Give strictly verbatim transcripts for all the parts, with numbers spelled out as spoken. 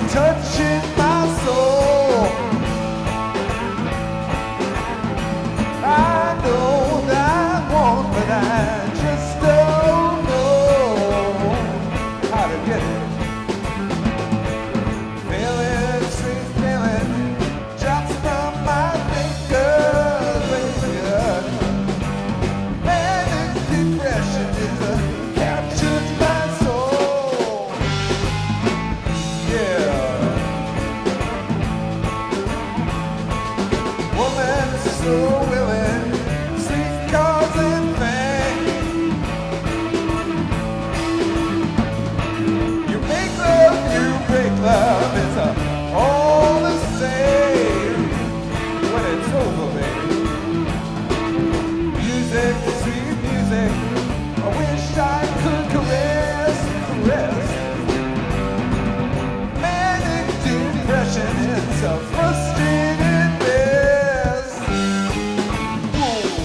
touching my soul. I know that I want, but I just don't know how to get it. Feeling, sweet feeling, drops from my fingers, fingers. Manic depression is a captured my soul. Yeah. Woman so willing, sweet causing pain. You make love, you break love, it's a, all the same when it's over, baby. Music, sweet music, I wish I could caress, caress. Manic depression is a frustrating mess. Whoa.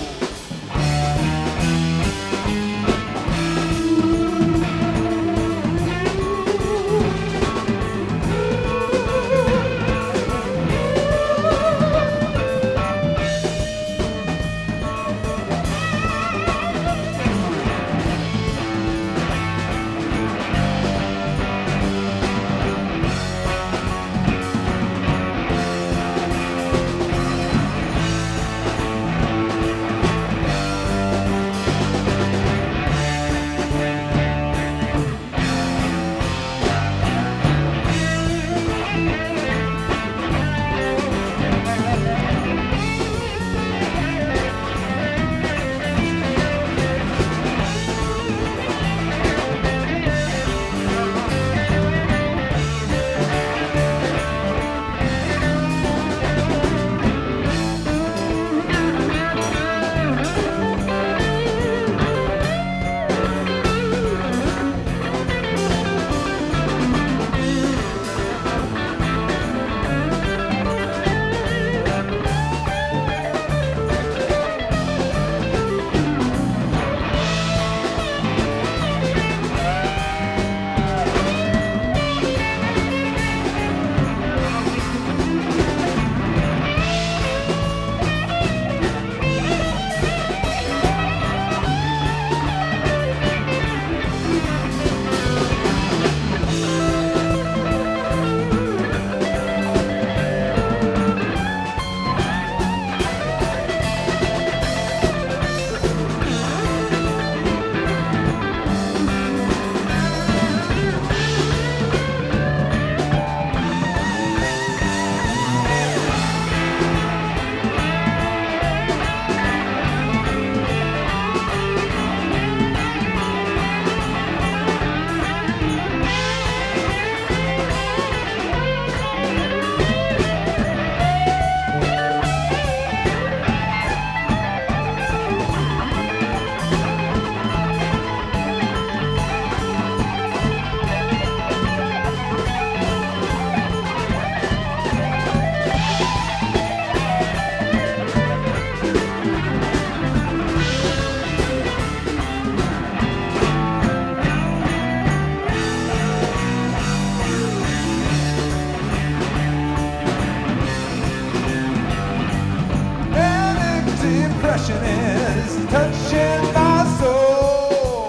Depression is touching my soul.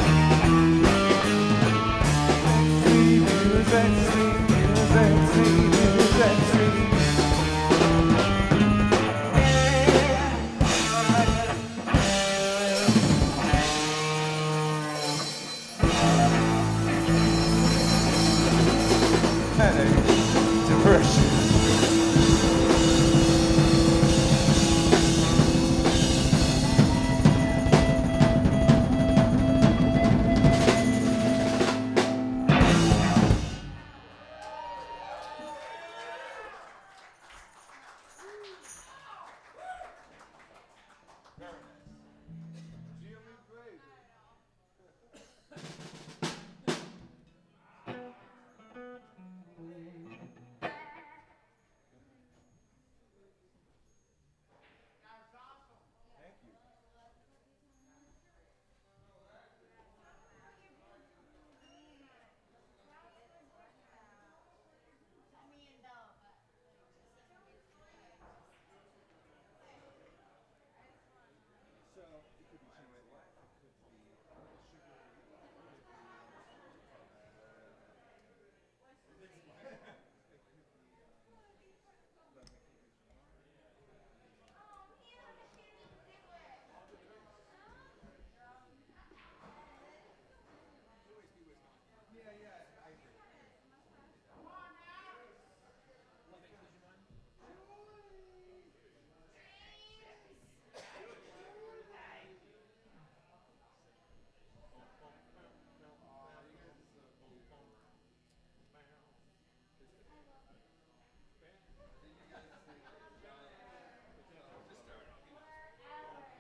Sexy music, sweet music, sweet